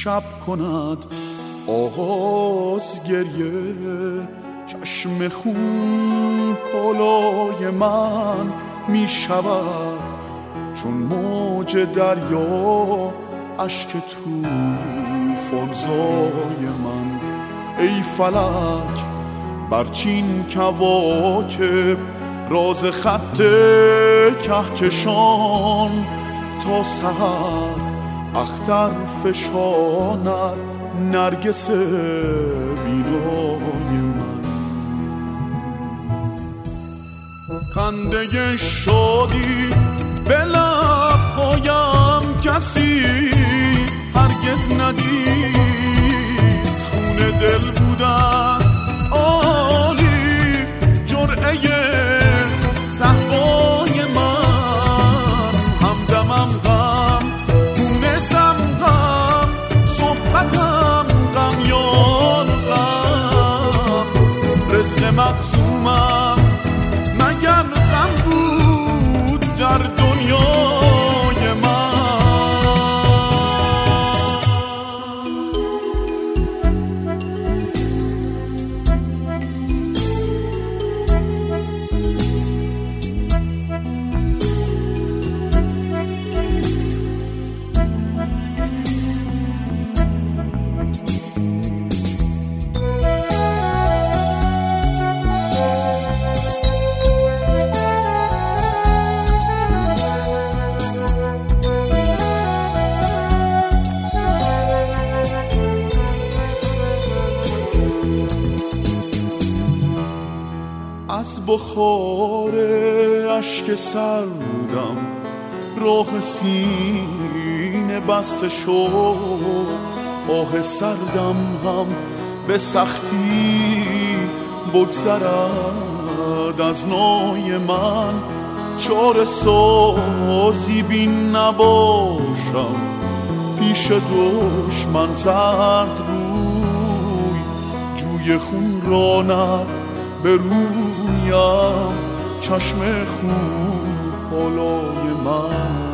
شب کند آغاز گریه، چشم خون پالای من می شود چون موج دریا اشک طوفان‌زای من. ای فلک برچین کواکب راز خط کهکشان، تا سحر اختر فشاند نرگس بینای من. خنده شادی به لب‌هایم کسی هرگز ندید، خون دل بوده است عالی جرعه صحبای من. همدمم غم، مونسم غم، صحبتم غم یار غم، رزق مقسومم مگر غم بود در دنیای من. از بخار اشک سردم راه سینه بسته شد، آه سردم هم به سختی بگذرد از نای من. چاره سازی بین نباشم پیش دشمن زرد روی، جوی خون راند به رویم چشم خون پالای من.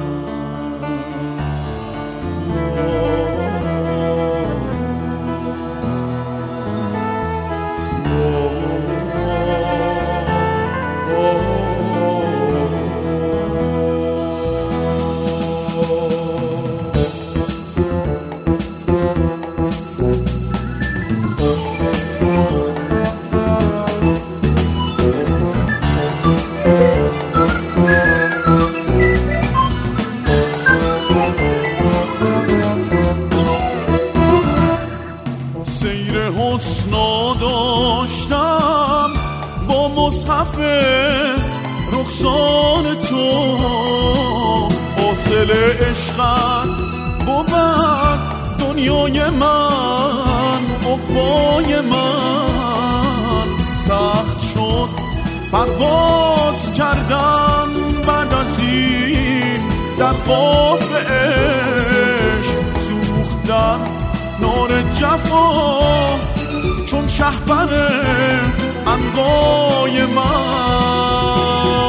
حسنا داشتم با مصحف رخسان تو، حاصل عشقت بود دنیای من عقبای من. سخت شد پرواز کردن بعد از این در قاف عشق، سوختن نار جفا چون شهپر عنقای من.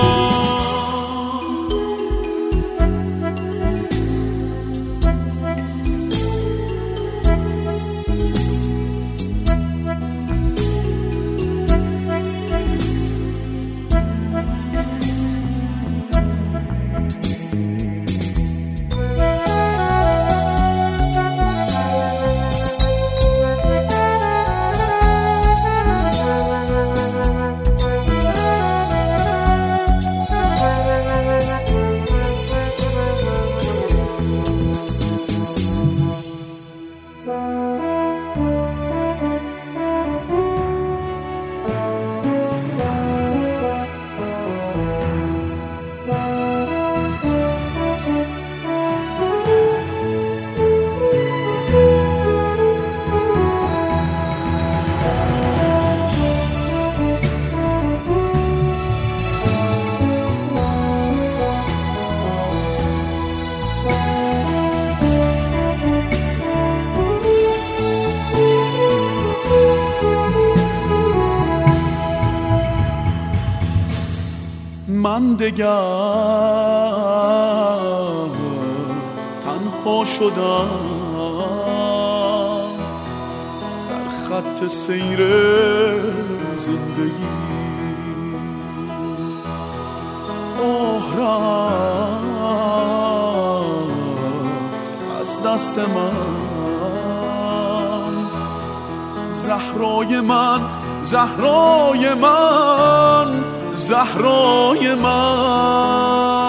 من دگر تنها شدم، خط سیر زندگی. رفت از دست من، زهرای من، زهرای من، زهرای من.